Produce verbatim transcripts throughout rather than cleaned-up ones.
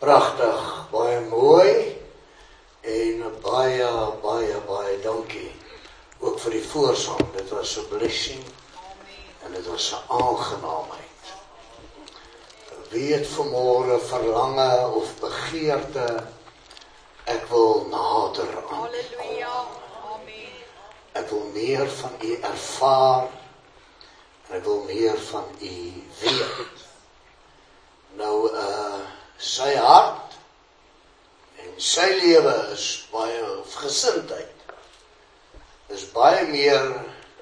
Pragtig, baie mooi en baie, baie, baie dankie ook vir die voorsang. Dit was 'n blessing en dit was 'n aangenaamheid. Wie het vanmôre verlange of begeerte, ek wil nader aan U kom. Ek wil meer van U ervaar en ek wil meer van U weet. Nou, uh, sy hart en sy lewe is baie, of gesindheid, is baie meer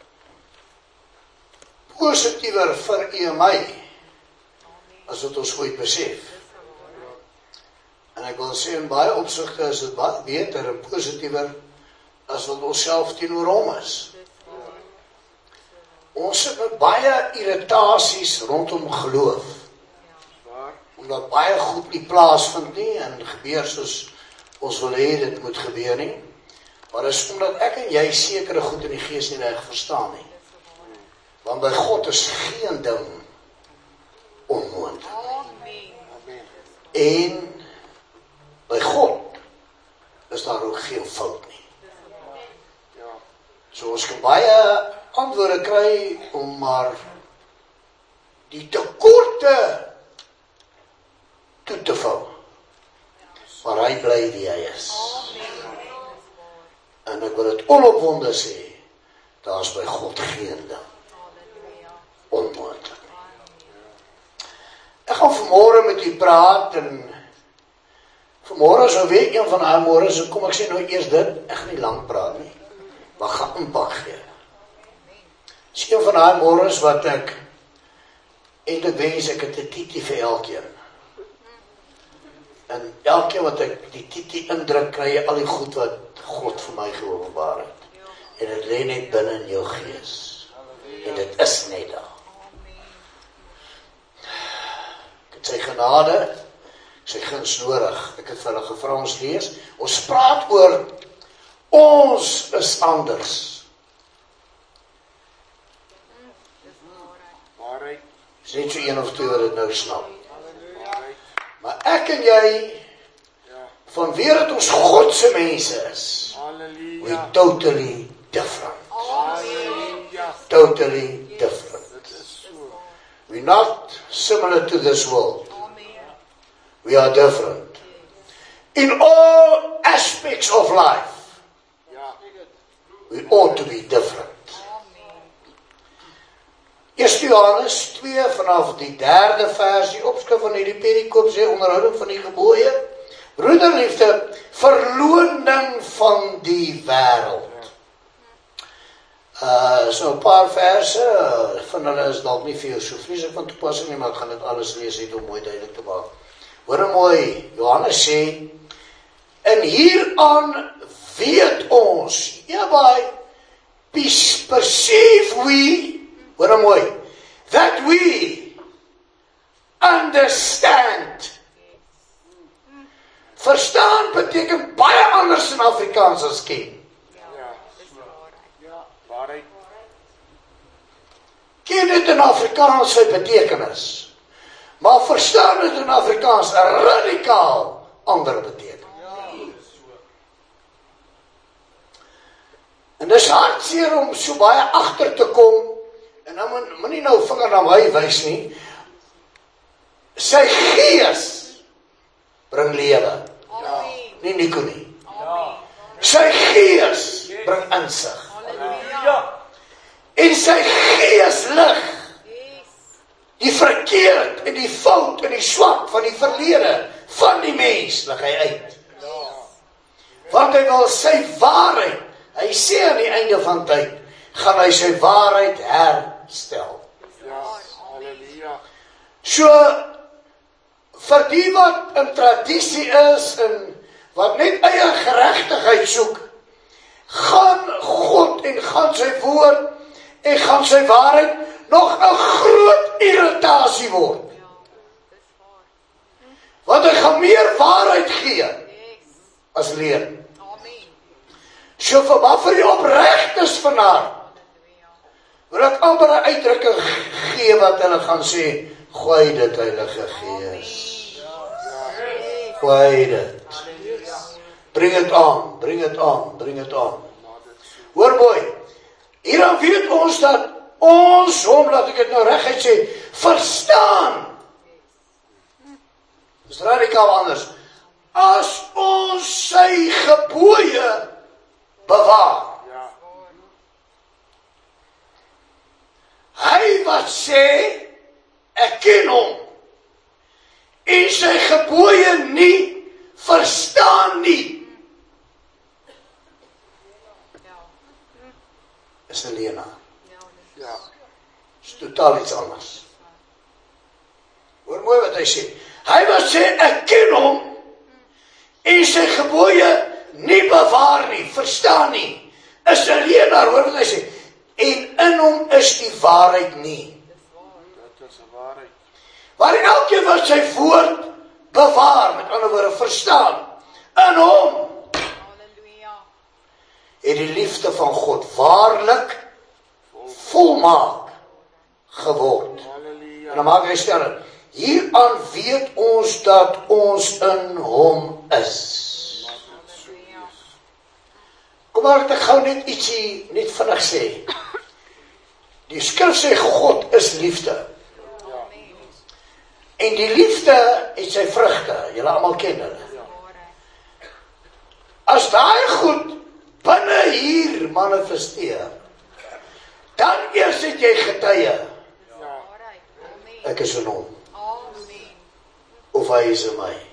positiewer vir U en my, as wat ons ooit besef. En ek wil sê, in baie opsigte is dit baie beter en positiewer, as wat ons self teenoor hom is. Ons sit met baie irritasies rondom geloof, omdat baie goed nie plaasvind nie, en gebeur soos ons wil hê dit moet gebeur nie, maar is omdat ek en jy sekere goed in die gees nie reg verstaan nie. Want by God is geen ding onmoontlik. En by God is daar ook geen fout nie. So ons kan baie antwoorde kry om maar die tekorte toe te vou. Maar hy bly wie hy is. En ek wil het onopwonde sê, daar is by God geen ding onmoontlik. Ek gaan vanmôre met u praat, en vanmôre is nou weer een van daai môre, so kom ek sê nou eers dit, ek gaan nie lang praat nie, maar gaan impak gee. Dis een van daai môres wat ek eintlik wens ek het 'n titel vir elkeen. En elkeen wat ek die titel indruk, kry jy al die goed wat God vir my geopenbaar het. En dit lê net binne in jou gees. En dit is net daar. Ek het sy genade, sy guns nodig. Ek het vir hulle gevra ons lees. Ons praat oor ons is anders. Is net so een of twee wat dit nou snap. Maar ek en jy, vanweer dat ons Godse mense is, we totally different. Totally different. We're not similar to this world. We are different. In all aspects of life, we ought to be different. Eerste Johannes twee vanaf die derde vers, die opskrif van hierdie perikoop sê, onderhouding van die gebooie, broederliefde, verloning van die wêreld. Uh, so 'n paar verse, van hulle is dalk nie vir jou so vreeslik van toepassing nie, maar ek gaan dit alles lees uit om mooi duidelik te maak. Hoor mooi, Johannes sê, en hieraan weet ons, hereby perceive we, hoor mooi, that we understand. Verstaan beteken baie anders in Afrikaans as ken. Ken dit in Afrikaans sy betekenis, maar verstaan dit in Afrikaans 'n radikaal ander betekenis. En dis hartseer om so baie agter te kom, en nou moet, moet nie nou vinger na my wys nie, sy gees bring lewe. Ja. Nie Nico nie. Ja. Sy gees bring insig. Ja. En sy gees lig die verkeerd en die fout en die swak van die verlede van die mens lig hy uit. Ja. Want hy wil sy waarheid, hy sê aan die einde van tyd, gaan hy sy waarheid herstel. Ja. Halleluja. So, vir die wat in tradisie is en wat net eie geregtigheid soek, gaan God en gaan sy woord en gaan sy waarheid nog 'n groot irritasie word. Want hy gaan meer waarheid gee as leer. So vir wat vir die opregtes van haar, wil ek amper 'n uitdrukking gee wat hulle gaan sê, gooi dit Heilige Gees. Kwijt het. Bring het aan, bring het aan, bring het aan. Hoor mooi, hieran weet ons dat ons, hom, laat ek het nou reguit sê, verstaan. Dis radikaal anders. As ons sy gebooie bewaar. Hy wat sê, ek ken hom, en sy gebooie nie verstaan nie, is 'n leienaar. Ja. Is totaal iets anders. Hoor mooi wat hy sê. Hy wat sê, ek ken hom, en sy gebooie nie bewaar nie, verstaan nie, is 'n leienaar. Hoor wat hy sê. En in hom is die waarheid nie. Dit is 'n waarheid. Maar elkeen wat sy woord bewaar, met ander woorde verstaan, in hom, halleluja, het die liefde van God waarlik volmaak geword. Halleluja. En dan maak hy stelling, hieraan weet ons dat ons in hom is. Kom maar, ek gou net ietsie, net vinnig sê. Die skrif sê, God is liefde. En die liefde het sy vrugte, julle almal ken hulle. As daai goed binne hier manifesteer, dan eers het jy getuie. Ek is in hom. Of hy is in my.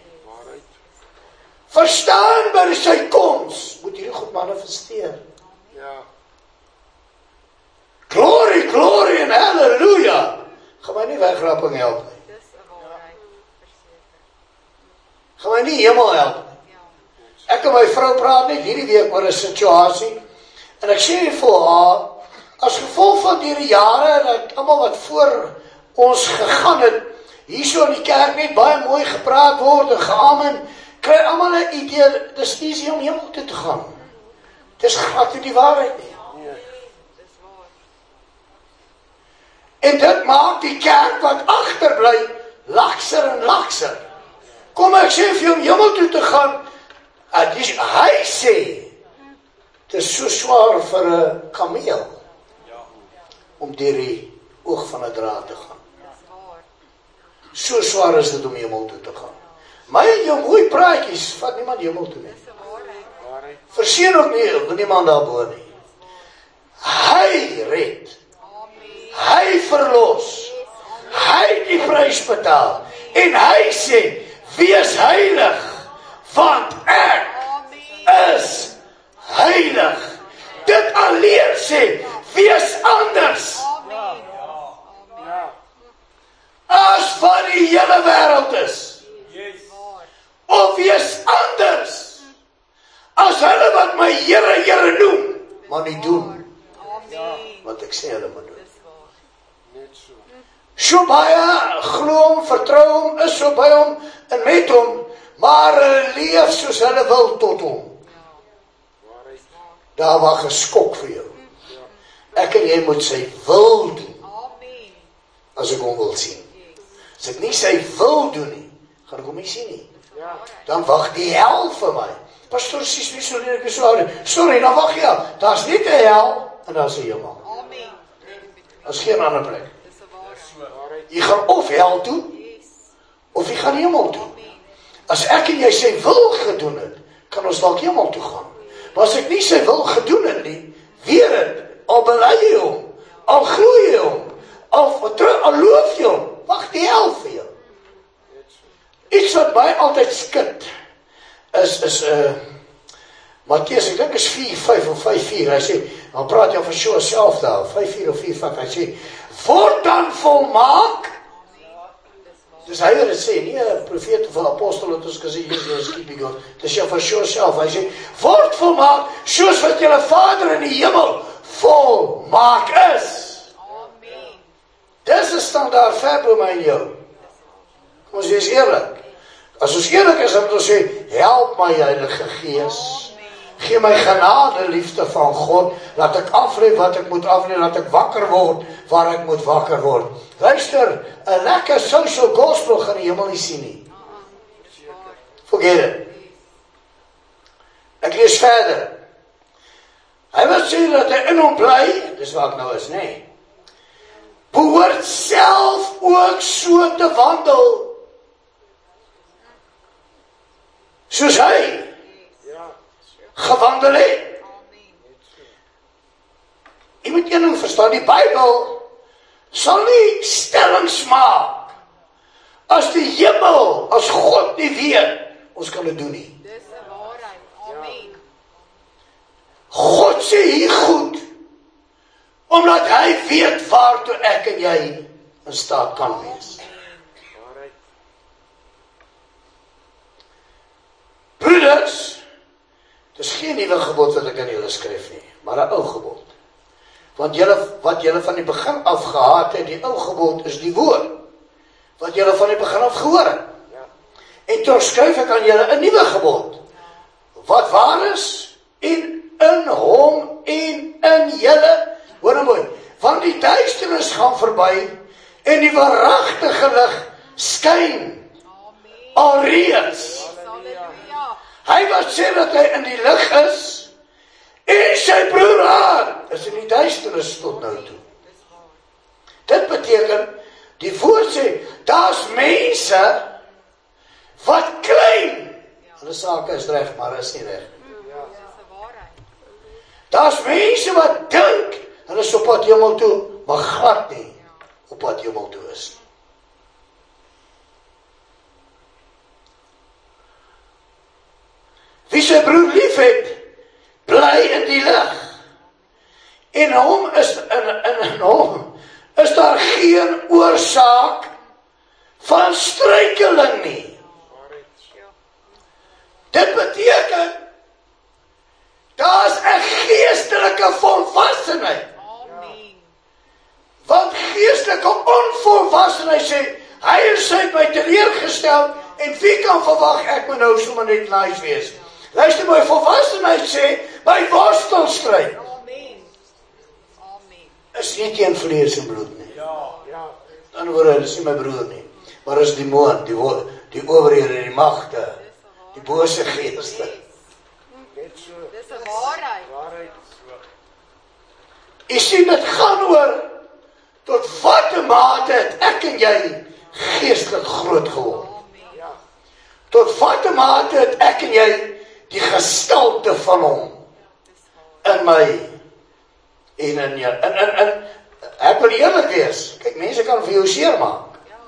Verstaan by sy koms, moet hierdie goed manifesteer. Ja. Glory, glory en halleluja. Gaan my nie wegrapping help nie. Dis 'n waarheid. Gaan my nie hemel help nie. Ek en my vrou praat net hierdie week oor 'n situasie, en ek sê vir haar, as gevolg van die jare, dat almal wat voor ons gegaan het, hierso in die kerk net baie mooi gepraat word en geamen, kry almal 'n idee, dis easy om hemel toe te gaan. Dis glad nie die waarheid nie. En dit maak die kerk wat agterbly, lakser en lakser. Kom ek sê vir jou om hemel toe te gaan, en die, hy sê, het is so swaar vir 'n kameel, om deur die oog van 'n draad te gaan. So swaar is dit om hemel toe te gaan. My en jou mooi praatjies, vat niemand hemel toe nie. Verseën ook nie, niemand daarbo nie. Hy red. Hy verlos. Hy die prys betaal. En hy sê, wees heilig, want ek is heilig. Dit alleen sê, wees anders. As wat die hele wêreld is. Of wees anders. As hulle wat my Here, Here noem, maar nie doen wat ek sê hulle moet doen. So baie glo hom, vertrou hom, is so by hom en met hom, maar hulle leef soos hulle wil tot hom. Daar wag 'n skok vir jou. Ek en jy moet sy wil doen. As ek hom wil sien. As ek nie sy wil doen nie, gaan ek hom nie sien nie. Dan wag die hel vir my. Pastor, sies nie so leer ek so oude. Sorry, dan wag jy. Daar's nie 'n hel en daar's 'n hemel. Daar's geen ander plek. Jy gaan of hel toe, of jy gaan hemel toe. As ek en jy sy wil gedoen het, kan ons dalk hemel toe gaan. Maar as ek nie sy wil gedoen het nie, weer het, al bely jy hom, al groei jy hom, al vertrou, al loof jy hom, wag die hel vir jou. Iets wat my altyd skit, is, is, uh, Mattheus, ek dink is vier, vyf of vyf, vier, hy sê, dan praat jy van so self daar, vyf, vier of vier, vyf, hy sê, word dan volmaak, dis hy wat het sê, nie een profeet of een apostel, het ons gesê, Jesus is keeping God, dis jy van so self, hy sê, word volmaak, soos wat jylle Vader in die hemel volmaak is. Amen. Dis een standaard ver by my en jou. Kom ons wees eerlik. As ons eerlik is, dan moet ons sê, help my Heilige Gees, gee my genade, liefde van God, laat ek afleef wat ek moet afleef, laat ek wakker word, waar ek moet wakker word. Luister, een lekker social gospel gaan die hemel nie sien nie. Forget it. Ek lees verder. Hy wil sê dat hy in hom bly, dis waar ek nou is, nee. Behoort self ook so te wandel, soos hy gewandel het. Jy moet een ding verstaan, die Bybel sal nie stellings maak as die hemel, as God nie weet, ons kan dit doen nie. Dis 'n waarheid. Amen. God sê hier goed, omdat hy weet waartoe ek en jy in staat kan wees. Broeders, dit is geen nuwe gebod wat ek aan julle skryf nie, maar 'n ou gebod. Want julle, wat julle van die begin af gehaat het, die ou gebod is die woord, wat julle van die begin af gehoor het. En toch skryf ek aan julle 'n nuwe gebod, wat waar is, en in hom en in julle, hoor nou mooi, want die duisternis gaan verby, en die waaragtige lig skyn, alreeds. Hy wat sê dat hy in die lig is, en sy broer haar, is in die duisternis tot nou toe. Dit beteken, die woord sê, daar's mense, wat klein, hulle sake is reg, maar is nie reg. Daar's mense wat dink, hulle is op pad hemel toe, maar glad nie op pad hemel toe is. Wie sy broer lief het, bly in die lig. En hom is, in, in, in hom, is daar geen oorsaak van struikeling nie. Dit beteken, daar is 'n geestelike volwassenheid. Want geestelike onvolwassenheid sê, hy is sy my teleurgestel, en wie kan verwag, ek moet nou sommer net nice wees. Luister, my volwassenheid sê, my worstelstryd is nie teen vlees en bloed nie. Dan hoor hy, dis nie my broer nie, maar is die moord, die, die owerhede, die magte, die bose geeste. Dis 'n waarheid. Jy sien, dit gaan oor, tot watter mate het ek en jy geestelik groot geword. Tot watter mate het ek en jy die gestalte van hom in my en in jou. En, en, en, ek wil eerlik wees, kyk, mense kan vir jou seer maak.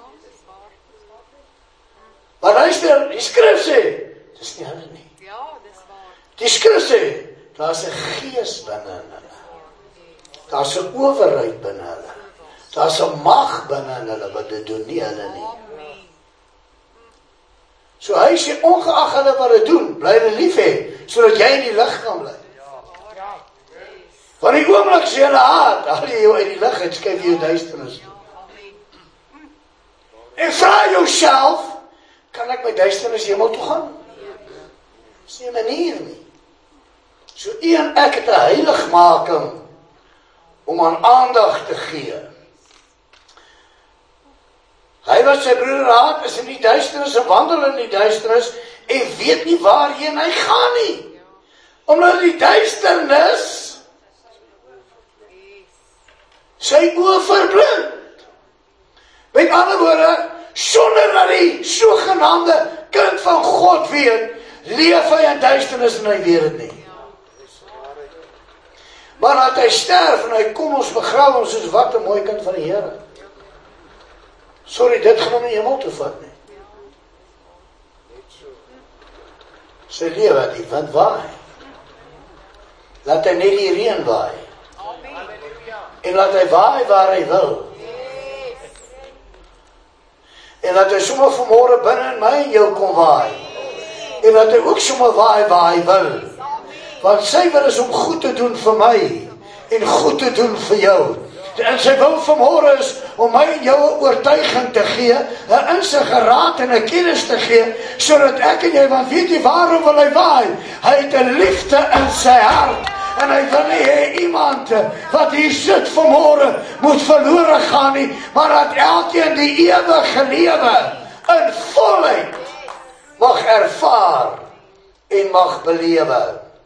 Maar luister, die skrif sê, dis nie hulle nie. Die skrif sê, daar is 'n gees binne in hulle. Daar is 'n owerheid binne hulle. Daar is 'n mag binne in hulle, wat dit doen nie hulle nie. So hy sê, ongeag hulle wat dit doen, bly hulle lief hê, sodat jy in die lig kan bly. Want die oomblik sê hulle haat, al jy jou uit die lig het, skryf jy jou duisternis. En vraag jouself, kan ek my duisternis hemel toe gaan? Dis nie 'n manier nie. So een, ek het 'n heiligmaking om aan aandag te gee. Hy wat sy broer haat, is in die duisternis en wandel in die duisternis en weet nie waarheen hy gaan nie. Omdat die duisternis sy oë verblind. Met ander woorde, sonder dat die sogenaamde kind van God weet, leef hy in duisternis en hy weet het nie. Maar dat hy sterf en hy kom ons begrawe ons soos wat 'n mooi kind van die Here. Sorry, dit gaan hom nie hemel toe vat nie. Sy lewe die wind waai. Laat hy net die reën waai. En laat hy waai waar hy wil. En laat hy sommer vanmôre binne in my en jou kom waai. En laat hy ook sommer waai waar hy wil. Want sy wil is om goed te doen vir my en goed te doen vir jou. En sy wil vanmôre is om my en jou 'n oortuiging te gee, 'n insig, 'n raad en 'n kennis te gee, sodat ek en jy, want weet jy waarom wil hy waai? Hy het 'n liefde in sy hart. En hy wil nie hê iemand wat hier sit vanmôre moet verlore gaan nie, maar dat elkeen die ewige lewe in volheid mag ervaar en mag belewe.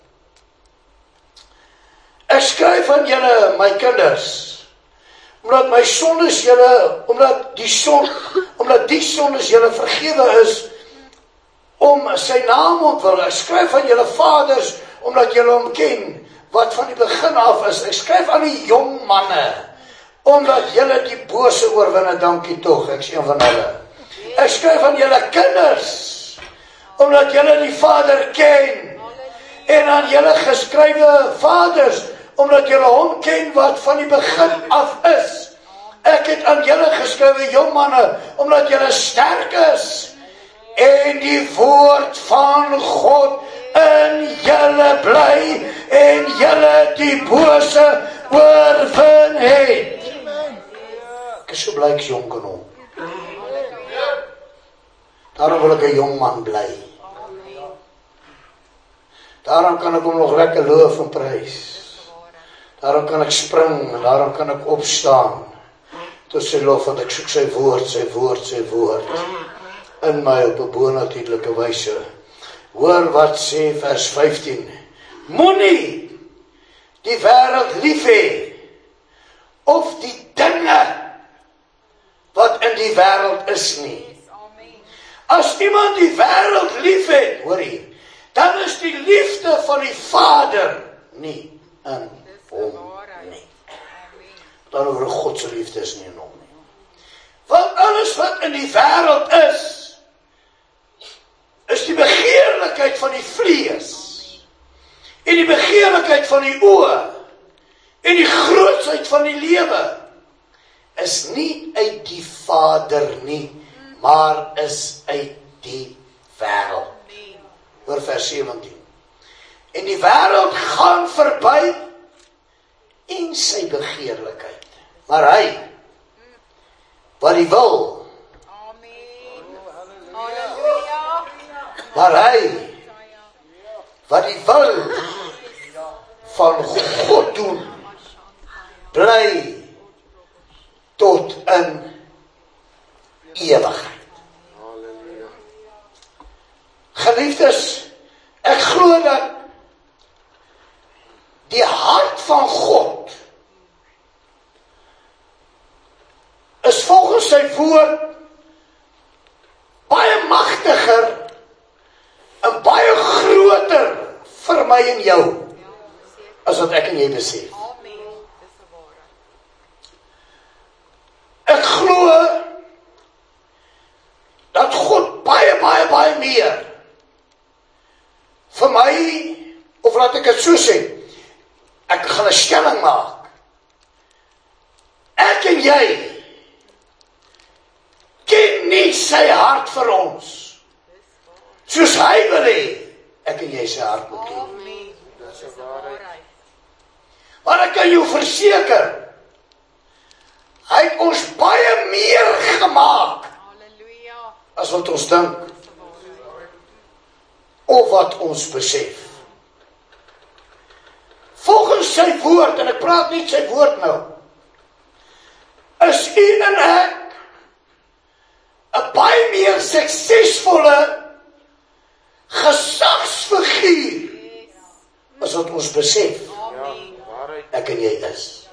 Ek skryf aan julle, my kinders, omdat my sondes julle, omdat die son, omdat die sondes julle vergewe is, om sy naam ontwil. Ek skryf aan julle vaders, omdat julle hom ken, wat van die begin af is. Ek skryf aan die jong manne, omdat julle die bose oorwinne, dankie tog, ek is een van hulle. Ek skryf aan julle kinders, omdat julle die Vader ken, en aan julle geskrywe vaders, omdat julle hom ken wat van die begin af is. Ek het aan julle geskrywe jongmanne, omdat julle sterk is, en die woord van God in julle bly, en julle die bose oorwin het. Ek is so bly ek is jong kan hom. Daarom wil ek 'n jong man bly. Daarom kan ek hom nog lekker loof en prys. Daarom kan ek spring en daarom kan ek opstaan tot sy lof, want ek soek sy woord, sy woord, sy woord in my op 'n bonatuurlike wyse. Hoor wat sê vers vyftien. Moenie die wêreld lief hê of die dinge wat in die wêreld is nie. As iemand die wêreld lief het, hoor jy, dan is die liefde van die Vader nie in hom nie. Dan oor God se liefde is nie in hom nie. Want alles wat in die wêreld is, is die begeerlikheid van die vlees, en die begeerlikheid van die oë, en die grootsheid van die lewe, is nie uit die Vader nie, maar is uit die wêreld. Hoor vers sewentien. En die wêreld gaan verby en sy begeerlikheid. Maar hy, wat die wil, maar hy, wat die wil van God doen, bly tot in ewigheid. Geliefdes, ek glo dat die hart van God is volgens sy woord baie magtiger en baie groter vir my en jou as wat ek en jy besef. Ek glo dat God baie, baie, baie meer vir my, of laat ek het so sê, ek gaan 'n stelling maak. Ek en jy ken nie sy hart vir ons, soos hy wil hê, ek en jy sy hart moet ken. Maar ek kan jou verseker, hy het ons baie meer gemaak, as wat ons dink, of wat ons besef. Volgens sy woord, en ek praat nie sy woord nou, is u en ek 'n baie meer suksesvolle gesagsfiguur as wat ons besef ek en jy is.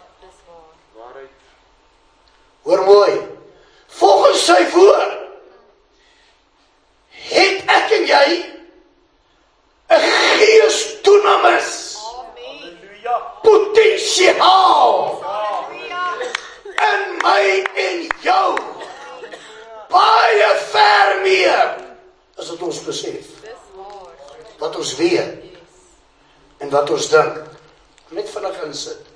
Hoor mooi, volgens sy woord het ek en jy 'n gees dunamis, potensiaal in my en jou, baie ver meer as wat ons besef, wat ons weet en wat ons dink. Net vinnig insit.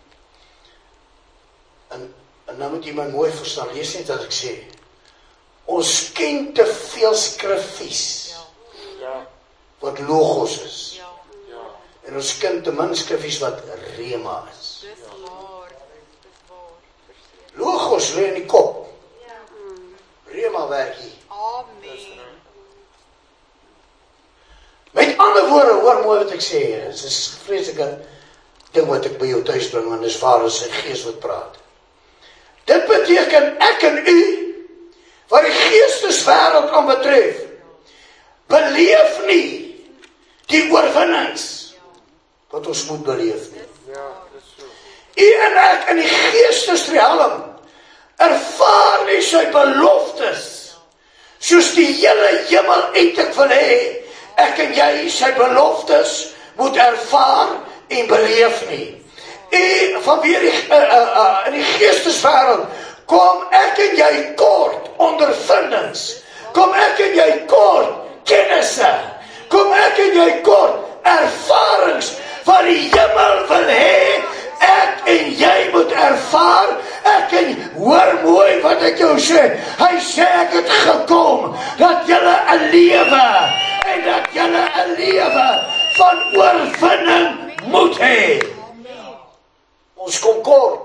En, en nou moet jy my mooi verstaan, lees net wat ek sê. Ons ken te veel skriffies wat logos is. En ons ken te min skriffies wat rema is. Logos lê in die kop. Rema werk hier. Met ander woorde, hoor mooi wat ek sê, dit is 'n vreeslike ding wat ek by jou thuis bring, want dis waar is sy gees wat praat. Dit beteken ek en u, wat die geesteswêreld aan betref, beleef nie die oorwinnings wat ons moet beleef nie. U en ek in die geestesrealm ervaar nie sy beloftes soos die hele hemel eintlik wil hê ek en jy sy beloftes moet ervaar en beleef nie. En vanweer die, uh, uh, uh, in die geesteswêreld kom ek en jy kort ondervindings, kom ek en jy kort kennisse, kom ek en jy kort ervarings wat die hemel wil hê ek en jy moet ervaar. Ek en hoor mooi wat ek jou sê, hy sê ek het gekom dat julle 'n lewe en dat julle 'n lewe van oorwinning moet hê. Ons kom kort.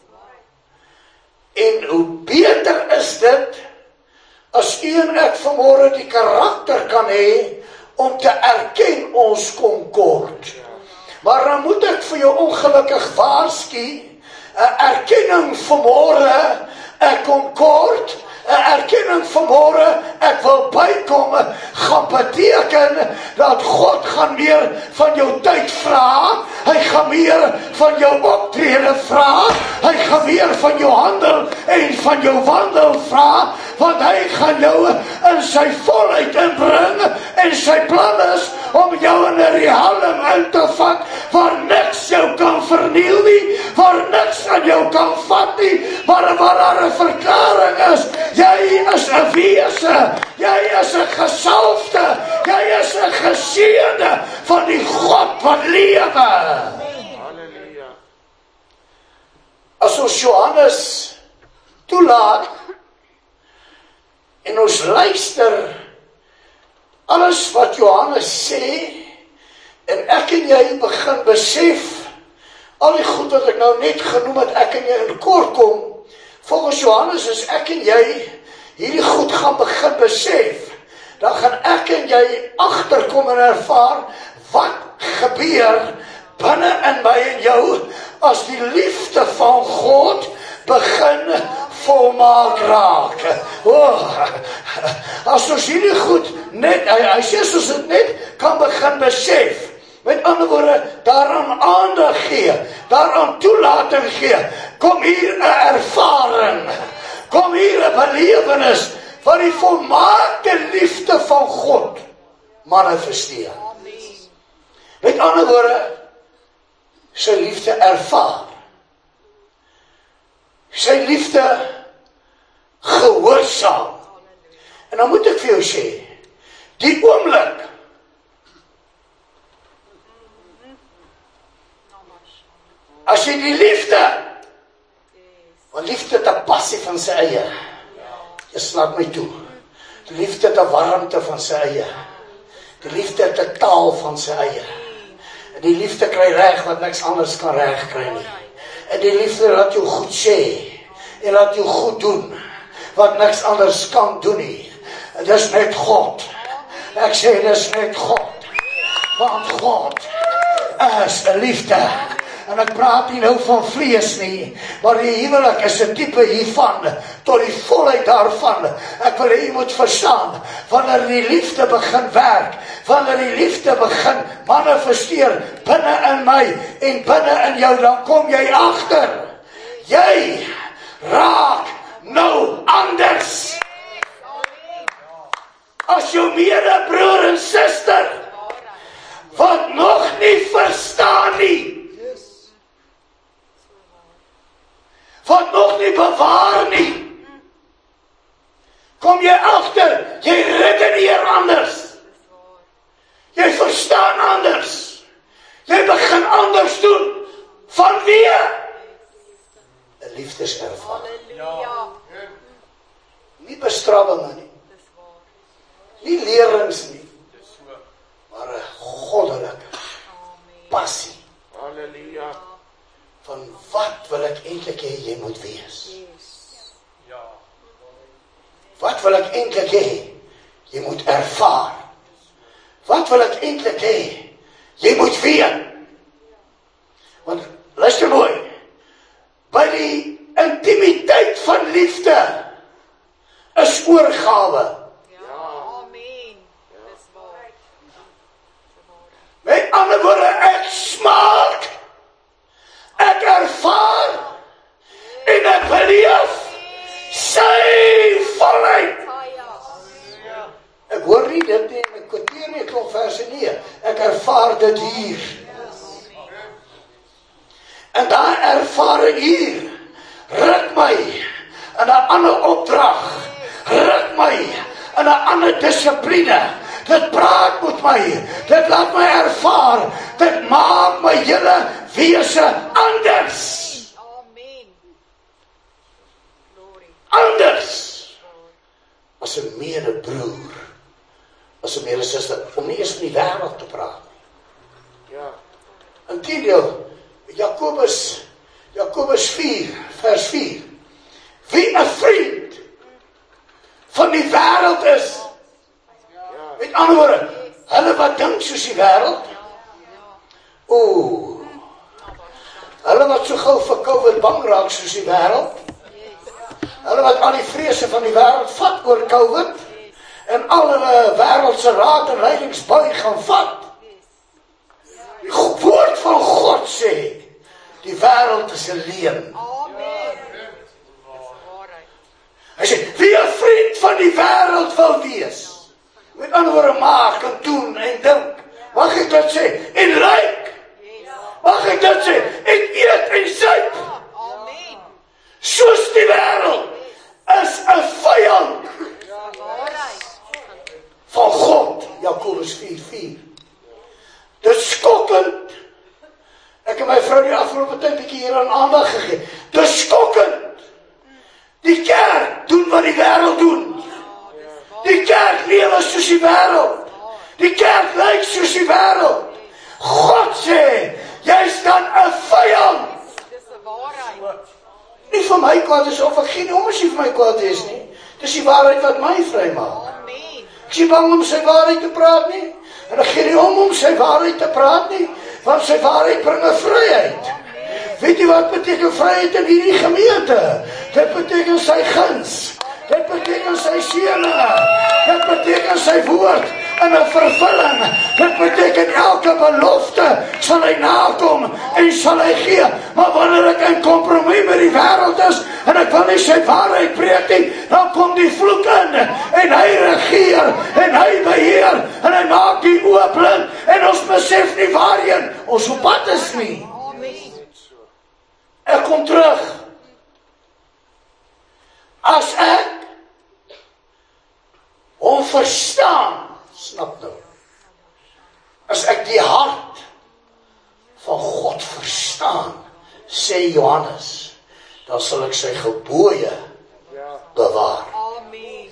En hoe beter is dit as u en ek vanmôre die karakter kan hê om te erken ons kom kort. Maar dan moet ek vir jou ongelukkig waarsku, 'n erkenning vanmôre ek kom kort, 'n erkenning vanmôre ek wil bykom, gaan beteken dat God gaan meer van jou tyd vra, hy gaan meer van jou optrede vra, hy gaan meer van jou handel en van jou wandel vra, want hy gaan jou in sy volheid inbring en sy plan is om jou in 'n realm in te vat waar niks jou kan verniel nie, waar niks aan jou kan vat nie, maar waar daar 'n verklaring is, jy is 'n wese, jy is 'n gesalfde, jy is 'n geseënde van die God wat lewe. Halleluja. As ons Johannes toelaat en ons luister alles wat Johannes sê en ek en jy begin besef al die goed wat ek nou net genoem het, ek en jy in kort kom, volgens Johannes is ek en jy hierdie goed gaan begin besef, dan gaan ek en jy agterkom en ervaar wat gebeur binne in my en jou as die liefde van God begin volmaak raak. Oh, as ons hierdie goed net, hy, hy sê as ons dit net kan begin besef, met ander woorde, daaraan aandag gee, daaraan toelating gee, kom hier 'n ervaring, kom hier 'n belewenis van die volmaakte liefde van God manifesteer. Met ander woorde, sy liefde ervaar, sy liefde gehoorsaam. En dan moet ek vir jou sê, die oomblik as jy die liefde, want liefde het 'n passie van sy eie, jy slaat my toe, die liefde het 'n warmte van sy eie, die liefde het 'n taal van sy eie, en die liefde kry reg wat niks anders kan reg kry nie, en die liefde laat jou goed sê, en laat jou goed doen, wat niks anders kan doen nie, en dis net God, ek sê dis net God, want God is 'n liefde, en ek praat nie nou van vlees nie, maar die huwelik is 'n tipe hiervan, tot die volheid daarvan. Ek wil hê jy moet verstaan, wanneer die liefde begin werk, wanneer die liefde begin manifesteer binne in my en binne in jou, dan kom jy agter, jy raak nou anders. As jou medebroer en suster, wat nog nie verstaan nie, wat nog nie bewaar nie, kom jy agter, jy redeneer anders, jy verstaan anders, jy begin anders doen, vanweë 'n liefdeservaring. Nie bestrawinge nie, nie lerings nie, maar 'n goddelike passie. Halleluja. Van wat wil ek eintlik hê jy moet wees? Ja. Wat wil ek eintlik hê jy moet ervaar? Wat wil ek eintlik hê jy moet weet? Want luister mooi, by die intimiteit van liefde is oorgawe. Ja, amen. verse, nee, ek ervaar dit hier. En daai ervaring hier, ruk my in 'n ander opdrag, ruk my in 'n ander dissipline, dit praat met my, dit laat my ervaar, dit maak my hele wese anders. Amen. Glory. Anders. As 'n medebroer, as 'n medesuster, om nie eens van die wêreld te praat nie. Ja. Inteendeel, Jakobus, Jakobus vier, vers vier. Wie 'n vriend van die wêreld is, met ander woorde, hulle wat dink soos die wêreld, oeh, hulle wat so gou vir COVID bang raak soos die wêreld, hulle wat al die vrese van die wêreld vat oor COVID, en al hulle wêreldse raad en leidingsbuig gaan vat. Die woord van God sê, die wêreld is 'n leuen. Amen. Hy sê, wie 'n vriend van die wêreld wil wees, met ander woorde maak en doen en dink, mag ek dit sê, en ryk, mag ek dit sê, en eet en suip, Amen. soos die wêreld, is 'n vyand van God, Jakobus vier vier. Dit is skokkend. Ek en my vrou die afgelope tyd bietjie hier aan aandag gegee. Dit is skokkend. Die kerk doen wat die wêreld doen. Die kerk lewe soos die wêreld. Die kerk lyk soos die wêreld. God sê, jy staan 'n vyand. Dis 'n waarheid. Nie vir my kwaad is, of ek geen omissie vir my kwaad is nie. Dis die waarheid wat my vry maak. Amen. Ek is nie bang om sy waarheid te praat nie. En ek gee nie om om sy waarheid te praat nie. Want sy waarheid bring 'n vryheid. Weet jy wat beteken vryheid in hierdie gemeente? Dit beteken sy guns. Dit beteken sy seëninge. Dit beteken sy woord in 'n vervulling. Dit beteken elke belofte sal hy nakom en sal hy gee. Maar wanneer ek in kompromie met die wêreld is en ek wil nie sy waarheid preek nie, dan kom die vloek in en hy regeer en hy beheer en hy maak die oë blind en ons besef nie waarheen ons op pad is nie. Ek kom terug. As ek hom verstaan, snap nou, as ek die hart van God verstaan, sê Johannes, dan sal ek sy gebooie bewaar. Amen.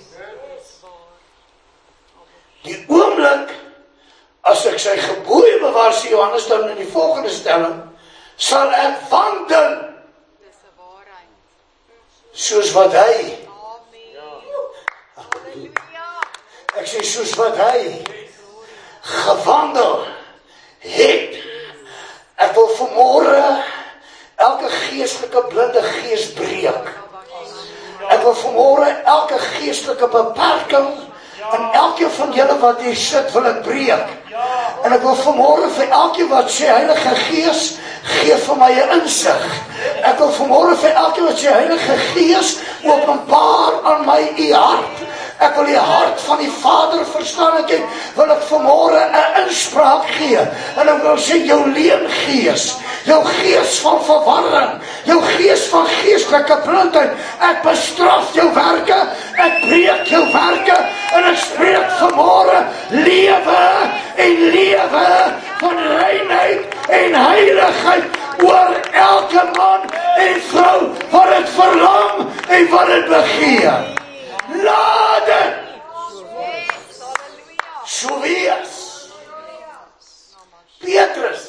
Die oomblik, as ek sy gebooie bewaar, sê Johannes dan in die volgende stelling, sal ek wandel Dis 'n waarheid. soos wat hy, Halleluja. ek sê soos wat hy gewandel het. Ek wil vanmôre elke geestelike blinde gees breek. Ek wil vanmôre elke geestelike beperking en elkeen van julle wat hier sit wil ek breek. En ek wil vanmôre vir elkeen wat sê Heilige Gees, gee vir my 'n insig. Ek wil vanmôre vir elkeen wat sê Heilige Gees, openbaar aan my u hart. Ek wil die hart van die Vader verstaan. Ek wil ek vanmôre 'n inspraak gee. En ek wil sê jou leengees, jou gees van verwarring, jou gees van geestelike blindheid, ek bestraf jou werke, ek breek jou werke en ek spreek vanmôre lewe en lewe van reinheid en heiligheid oor elke man en vrou wat dit verlang en wat dit begeer. Laat dit so wees. Petrus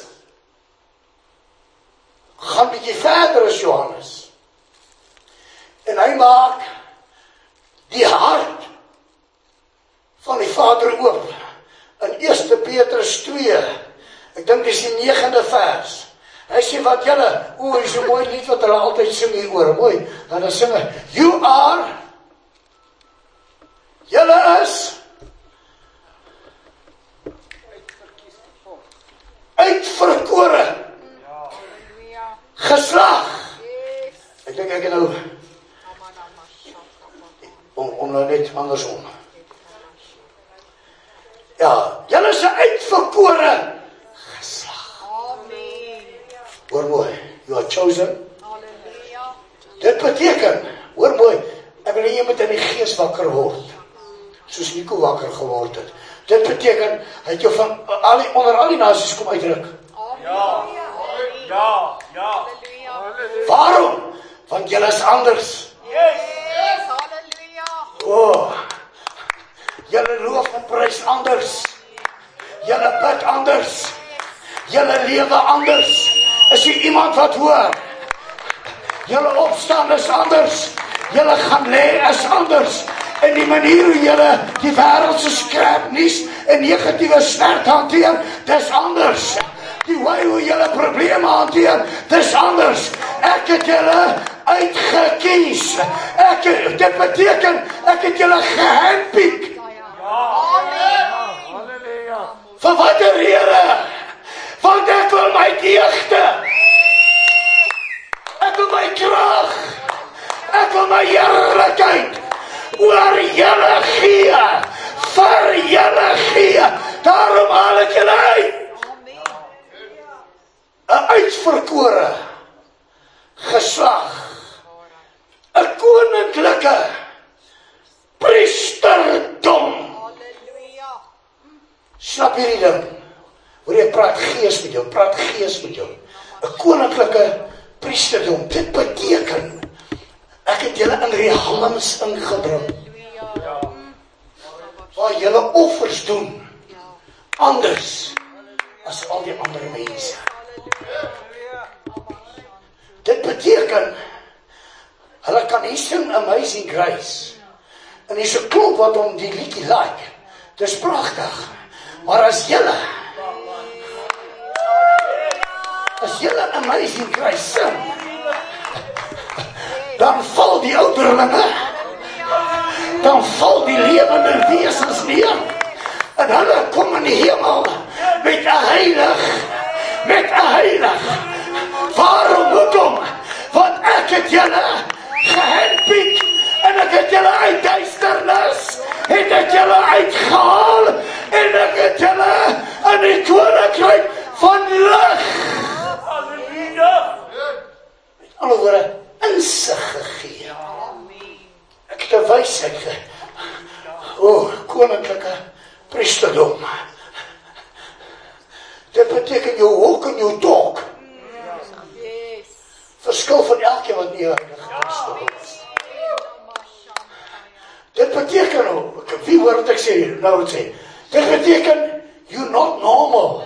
gaan bietjie verder as Johannes. En hy maak die hart van die Vader oop. In Eerste Petrus twee, ek dink dis die negende vers. Hy sê wat julle, o, is so mooi lied wat hulle altyd sing hier oor, mooi. Dan hulle sing, you are, julle is uitverkore geslag. Ek dink ek nou om, om nou net andersom. Ja, julle is 'n uit thousand. Halleluja. Dit beteken, hoor mooi, ek wil jy moet in die gees wakker word, soos Nico wakker geword het. Dit beteken, hy het jou van al die, onder al die nasies kom uitdruk. Ja. Ja, ja. Halleluja. Waarom? Want julle is anders. Yes. Halleluja. O, oh, julle loof en prys anders. Julle bid anders. Julle lewe anders. Is jy iemand wat hoor? Julle opstaan is anders. Julle gaan lê is anders. En die manier hoe julle die wêreld se skerp nuus en negatiewe snert hanteer, dis anders. Die way hoe julle probleme hanteer, dis anders. Ek het julle uitgekies. Ek het, dit beteken, ek het julle gehandpiek. Halleluja. Van watter rede? Want ek wil my deugde. Ek wil my krag. Ek wil my heerlikheid oor julle gee. Vir julle gee. Daarom haal ek julle uit. 'n uitverkore geslag, 'n koninklike priesterdom. Halleluja. Snap hierdie ding? Hoor jy, praat gees met jou, praat gees met jou. 'n koninklike priesterdom. Dit beteken, ek het julle in realms ingebring, waar julle offers doen, anders as al die ander mense. Dit beteken, hulle kan hier sing Amazing Grace, en hier is 'n klomp wat om die liedjie like, dis pragtig, maar as julle, as julle Amazing Grace sing, dan val die ouderlinge, dan val die lewende wesens neer, en hulle kom in die hemel, met 'n heilig, met 'n heilig. Waarom, hoekom? Want ek het julle gehandpiek, en ek het julle uit duisternis, het ek julle uitgehaal, en ek het julle in die koninkryk van lig, Halleluja. met ander woorde, insig gegee. Ek het 'n wysheid ge, o, oh, koninklike priesterdom. Dit beteken jou walk en jou talk. Yes. Verskil van elkeen wat nie 'n heilige priester is. Dit beteken, oh, wie hoor wat ek sê, nou wat sê, dit beteken, you're not normal.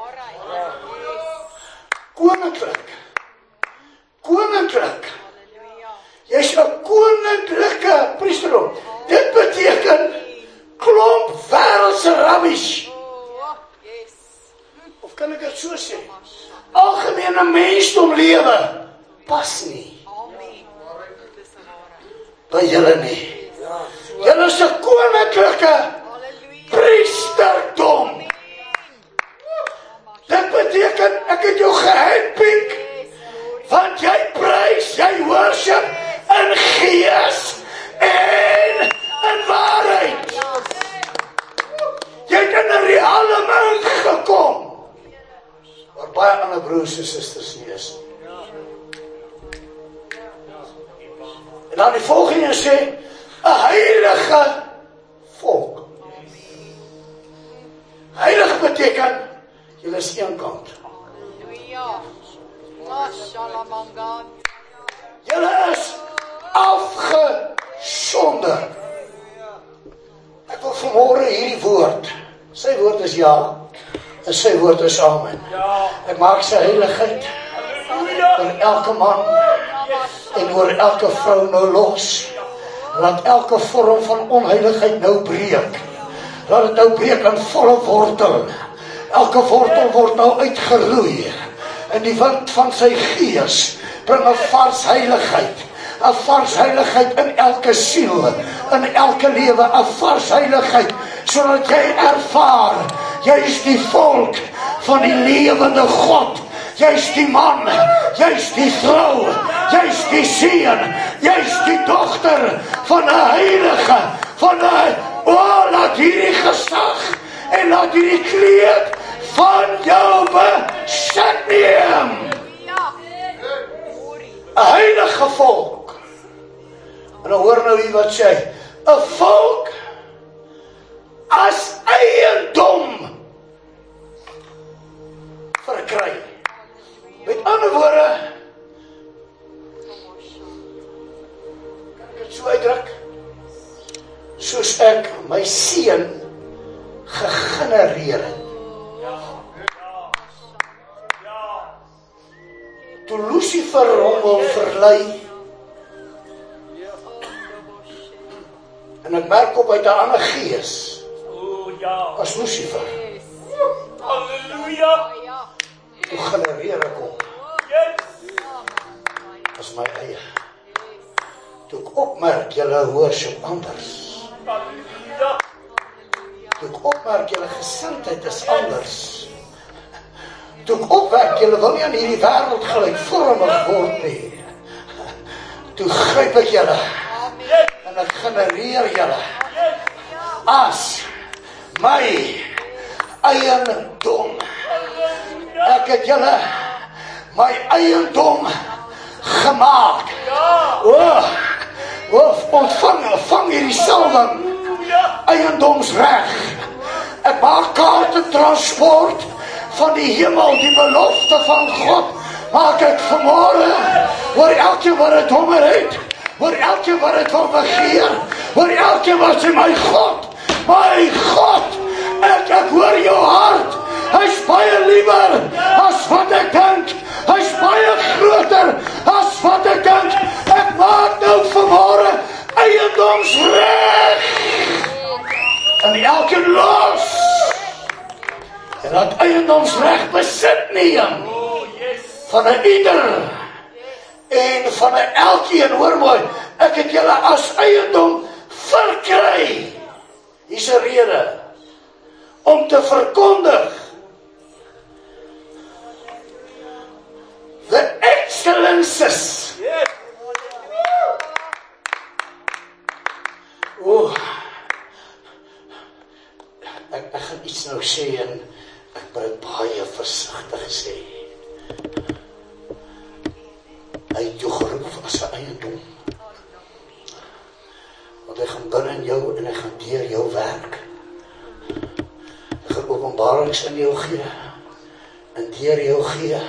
Koninklik. Koninklik. Jy's 'n koninklike priesterdom. Dit beteken, klomp wêreldse rubbish. Yes. Of kan ek dit so sê? Algemene mensdom lewe pas nie Amen. Dis 'n waarheid. by julle nie. Julle is 'n koninklike Halleluja. priesterdom. Dit beteken, ek het jou gehandpiek, want jy prys, jy worship in gees en in waarheid. Jy het in 'n realm ingekom, waar baie ander broers en susters nie is. En dan die volgende sê, 'n heilige volk. Heilig beteken, julle is eenkant. Halleluja. Mashallah. Julle is afgesonder. Ek wil vanmôre hierdie woord, sy woord is ja, en sy woord is amen. Ja. Ek maak sy heiligheid oor elke man en oor elke vrou nou los. Laat elke vorm van onheiligheid nou breek. Laat dit nou breek in volle wortel. Elke wortel word nou uitgeroei. En die wind van sy gees bring 'n vars heiligheid. 'n Vars heiligheid in elke siel, in elke lewe, 'n vars heiligheid, sodat jy ervaar, jy is die volk van die lewende God. Jy's die man, jy's die vrou, jy's die seun, jy's die dogter van 'n heilige, van 'n, o, oh, laat hierdie gesag en laat hierdie kleed van jou besit neem. 'n heilige volk. En dan hoor nou wie wat sê, 'n volk as eiendom verkry. Met ander woorde, kan ek dit so uitdruk? Soos ek my seun gegenereer het. Toe Lucifer hom wil verlei, en ek merk op uit 'n ander gees as Lucifer. Halleluja. Toe genereer ek hom as my eie. Toe ek opmerk, julle worship anders. Toe ek opmerk, julle gesindheid is anders. Toe ek opmerk, julle wil nie aan hierdie wêreld gelykvormig word nie. Toe gryp ek julle en ek genereer julle as my eiendom. Ek het julle my eiendom gemaak. Oh, oh, ontvang, vang hierdie salwing. Eiendomsreg. Ek maak kaarte transport van die hemel, die belofte van God, maak ek vanmôre oor elkeen wat dit honger het, oor elkeen wat dit wil begeer, oor elkeen wat sê, my God, my God, ek, ek hoor jou hart, hy's baie liewer as wat ek dink, hy's baie groter as wat ek dink, ek maak nou vanmôre eiendomsreg en elkeen los en dat eiendomsreg besit neem van 'n ieder en van 'n elkeen, hoor mooi, ek het julle as eiendom verkry. Hier's 'n rede om te verkondig the excellences. O, ek, ek gaan iets nou sê en ek moet dit baie versigtig sê. Hy het jou geroep as 'n eiendom. Want hy gaan binne in jou en hy gaan deur jou werk. Hy gaan openbarings in jou gee en deur jou gee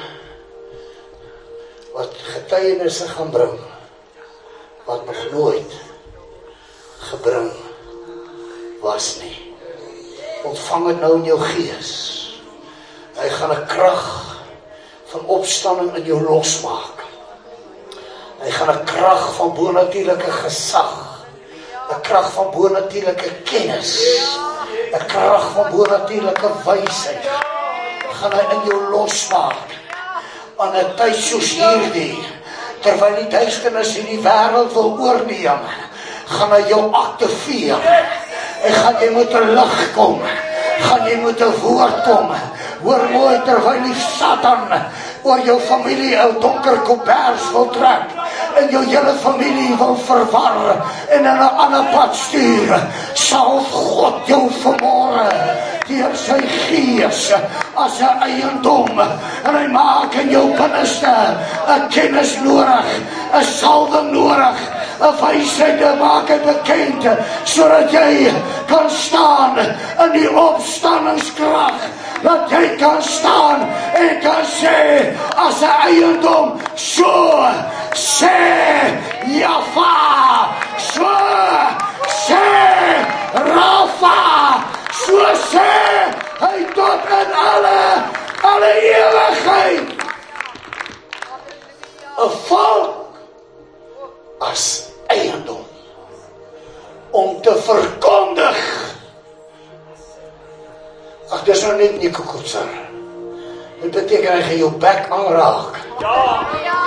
wat getuienisse gaan bring wat nog nooit gebring was nie. Ontvang het nou in jou gees. Hy gaan 'n krag van opstanding in jou losmaak. Hy gaan 'n krag van bonatuurlike gesag, 'n krag van bonatuurlike kennis, 'n krag van bonatuurlike wysheid, gaan hy in jou losmaak. Aan 'n tyd soos hierdie, terwyl die duisternis in die wêreld wil oorneem, gaan hy jou aktiveer. En gaan jy moet 'n lig kom, gaan jy moet 'n woord kom. Hoor mooi, terwyl die Satan oor jou familie 'n donker kombers wil trek en jou hele familie wil verwar en in 'n ander pad stuur, sal God jou vanmôre deur sy gees as 'n eiendom, en hy maak in jou binneste 'n kennis nodig, 'n salwing nodig, 'n wysheid maak hy bekend, sodat jy kan staan in die opstandingskrag, dat jy kan staan en kan sê as 'n eiendom, so sê Jahwe, so sê Rafa, so sê hy tot in alle, alle ewigheid. 'n Volk as eiendom om te verkondig. Ag, dis nou net nie kokoetser. Dit beteken hy gaan jou bek aanraak. Ja.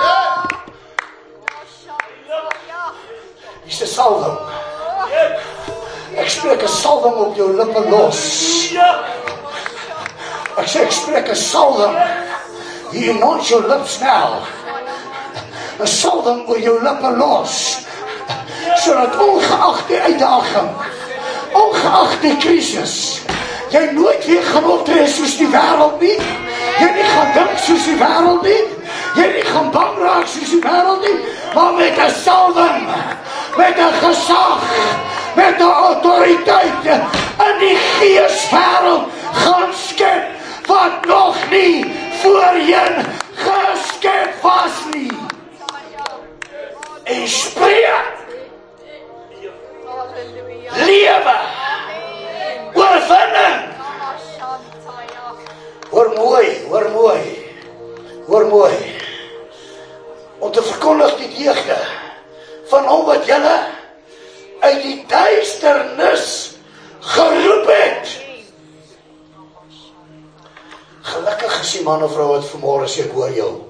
Dis 'n salwing. Ek spreek 'n salwing op jou lippe los. Ek sê ek spreek 'n salwing. Hier anoint jou lips now. 'n Salwing oor jou lippe los. Sodat ongeag die uitdaging, ongeag die krisis, jy nooit weer gaan optree soos die wêreld nie. Jy nie gaan dink soos die wêreld nie. Jy nie gaan bang raak soos die wêreld nie, maar met 'n salwing, met 'n gesag, met 'n autoriteit in die geeswêreld gaan skep wat nog nie voorheen geskep was nie. En spreek lewe, oorwinning. Hoor mooi, hoor mooi, hoor mooi. Om te verkondig die deugde van hom wat julle uit die duisternis geroep het. Gelukkig is die man of vrou wat vanmôre sê ek hoor jou.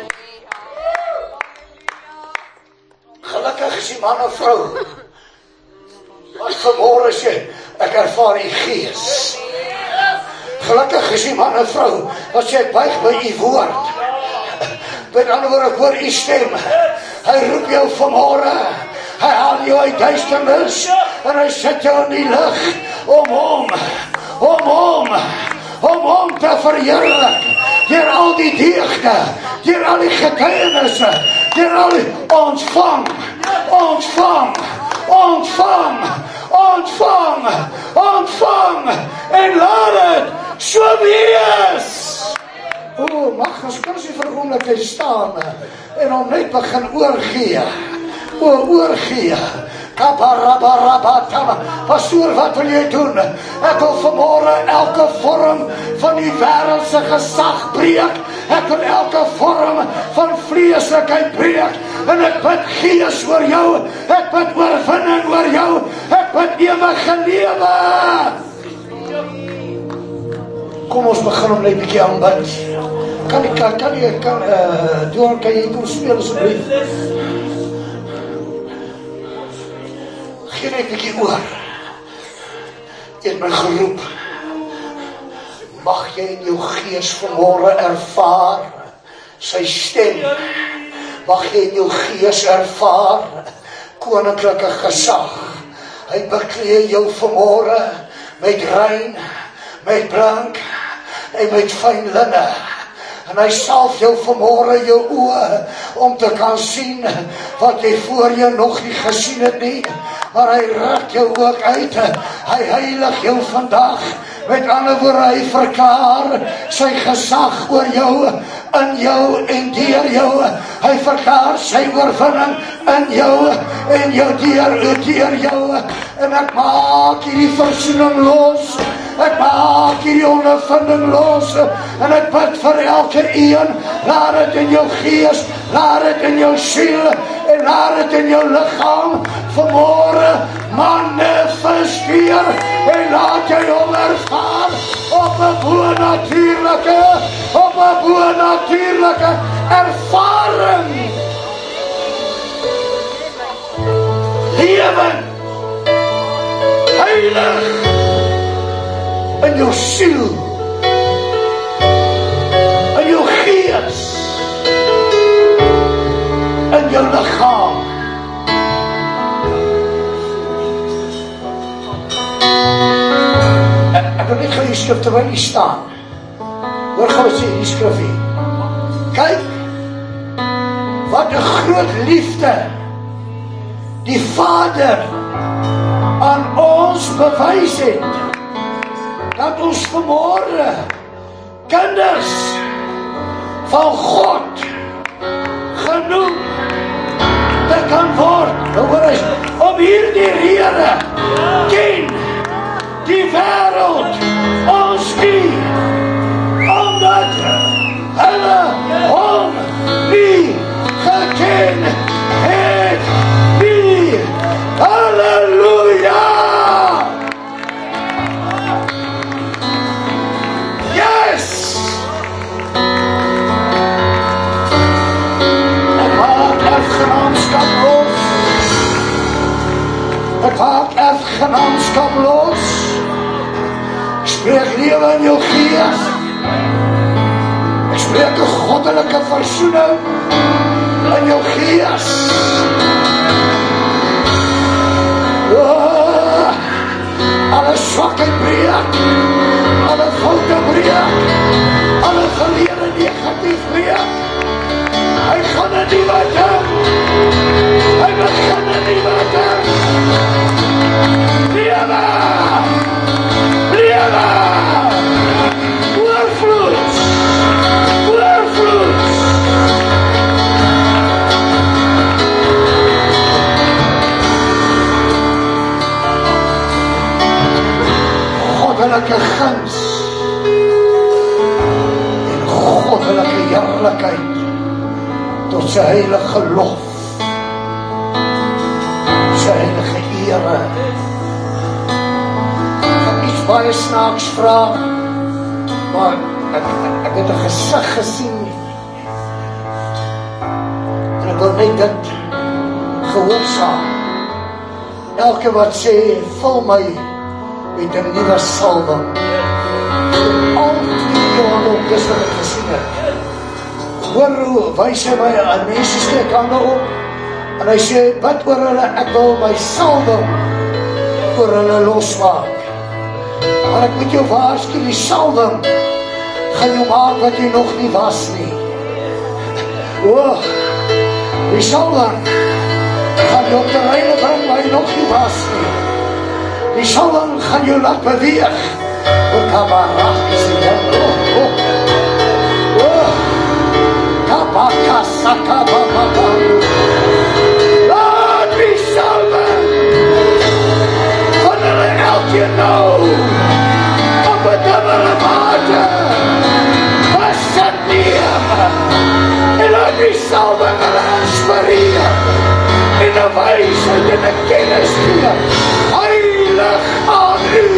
Gelukkig is die man of vrou wat vanmôre sê ek ervaar die Gees. Gelukkig is die man en vrou wat sê ek buig by u woord. Met ander woorde, ek hoor u stem. Hy roep jou vanmôre. Hy haal jou uit duisternis en hy sit jou in die lig om hom, om hom, om hom te verheerlik. Deur al die deugde, deur al die getuienisse, deur al die ontvang, ontvang, ontvang, ontvang, ontvang en laat dit so wees. O, oh, mag ons kan sy vir 'n oomblik staan en hom net begin oorgee. O, oorgee. Kabarabarabatama. Pastoor, wat wil jy doen? Ek wil vanmôre elke vorm van die wêreldse gesag breek. Ek wil elke vorm van vleeslikheid breek. En ek bid Gees oor jou. Ek bid oorwinning oor jou. Ek bid ewige lewe. Kom ons begin om net 'n bietjie aanbid. Kan ek kan kan jy kan eh doen kan jy kom speel asseblief. Gee net 'n bietjie oor. Jy het my geroep. Mag jy in jou gees vanmôre ervaar sy stem. Mag jy in jou gees ervaar koninklike gesag. Hy beklee jou vanmôre met rein, met blank en met fyn linne. En hy salf jou vanmôre jou oë om te kan sien wat jy voorheen nog nie gesien het nie. Maar hy ruk jou ook uit. Hy heilig jou vandag. Met ander woorde, hy verklaar sy gesag oor jou, in jou en deur jou. Hy verklaar sy oorwinning in jou en jou deur, deur jou. En ek maak hierdie versoening los. Ek maak hierdie ondervinding los. En ek bid vir elke een. Laat dit in jou gees, laat dit in jou siel en laat dit in jou liggaam vanmôre manifesteer. En laat jy hom ervaar op 'n bo-natuurlike, op 'n bo-natuurlike ervaring. Lewe heilig in jou siel, in jou gees, in jou liggaam. Ek wil net gou die skrif terwyl hier staan. Hoor gou sê die skrif hier. Kyk, wat 'n groot liefde die Vader aan ons bewys het, dat ons vanmôre kinders van God genoem te kan word. Hoor eens, om hierdie rede ken die wêreld ons nie, omdat hulle hom nie geken het nie. Halleluja! Yes! Ek maak erfgenaamskap los. Ek maak erfgenaamskap los. Spreek lewe in jou gees. Ek spreek 'n goddelike versoening in jou gees. Oh, alle swakheid breek, alle foute breek, alle geleerde negatief breek. 'n nuwe ding. Hy begin 'n nuwe ding. Lewe! Lewe! Oorvloed! Oorvloed! Goddelike guns en goddelike heerlikheid tot sy heilige lof, sy heilige ere. Ek iets baie snaaks vraag, maar ek, ek, ek het 'n gesig gesien en ek wil net dit gehoorsaam. Elke wat sê, vul my met 'n nuwe salwing. Al die jare op dis wat ek gesien het. Hoor hoe wys hy my, aan mense steek hande op, en hy sê, bid oor hulle, ek wil my salwing oor hulle losmaak. Maar ek moet jou waarsku, die salwing gaan jou maak wat jy nog nie was nie. O, die salwing gaan jou op terreine bring waar jy nog nie was nie. Die salwing gaan jou laat beweeg. O, kabarach is die hemel. O, o, o, kabaka, sakabababa. Laat die salwing van hulle elkeen nou op 'n dubbele mate besit neem. En laat die salwing hulle inspireer en 'n wysheid en 'n kennis gee. Heilig aan U,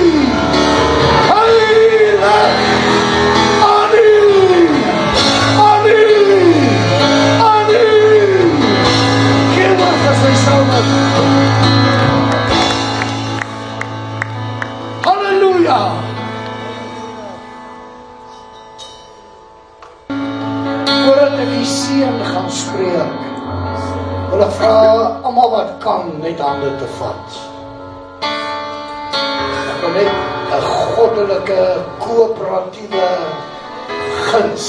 heilig aan U, aan U, aan U. Gee maar vir sy salwing. Halleluja. Voordat ek die seën gaan spreek, wil ek vra almal wat kan net hande te vat. Ek wil net 'n goddelike koöperatiewe guns.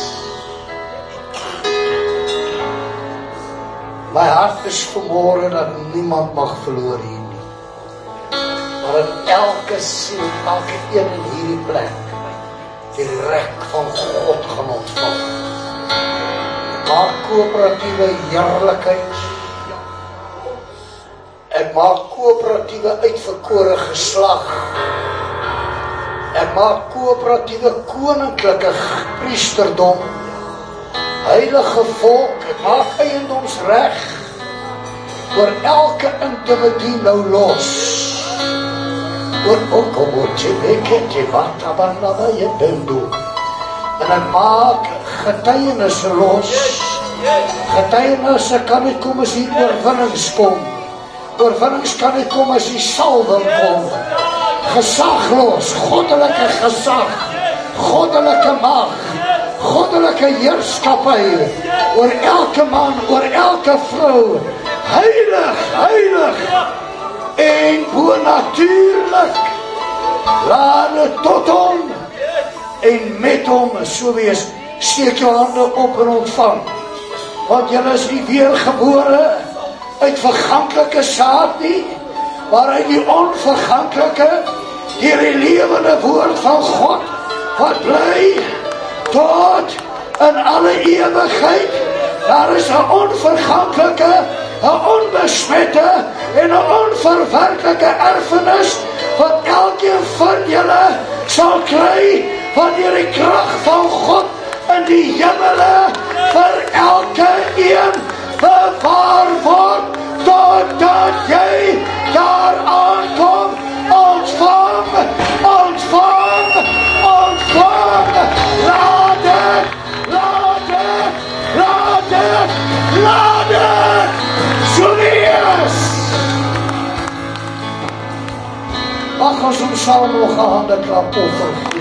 My hart is vanmôre dat niemand mag verloor hier nie. Maar dat elke siel, elke een in hierdie plek die rek van God gaan ontvang. Maak koöperatiewe heerlikheid. Ek maak koöperatiewe uitverkore geslag. Ek maak koöperatiewe koninklike priesterdom. Heilige volk, ek maak eiendomsreg oor elke individu nou los. Oor ook om oor te weke, te wat, abandaba je bendo. En ek maak getuienisse los. Getuienisse kan nie kom as die oorwinnings kom. Oorwinnings kan nie kom as die salwing kom. Gesag los, goddelike gesag, goddelike mag, goddelike heerskappy oor elke man, oor elke vrou. Heilig, heilig en bonatuurlik. Laat dit tot hom en met hom so wees. Steek jou hande op en ontvang. Want julle is nie weergebore uit verganklike saad nie, maar uit die onverganklike, deur die lewende woord van God, wat bly tot in alle ewigheid. Daar is 'n onverganklike, 'n onbesmette en 'n onverwerklike erfenis wat elkeen van julle sal kry van die krag van God in die hemele vir elke een bewaar word totdat jy daar aankom. Ontvang, ontvang, ontvang. Laat dit, laat dit, laat dit, laat dit. So wees. Mag ons om saam nog 'n hande klap offer.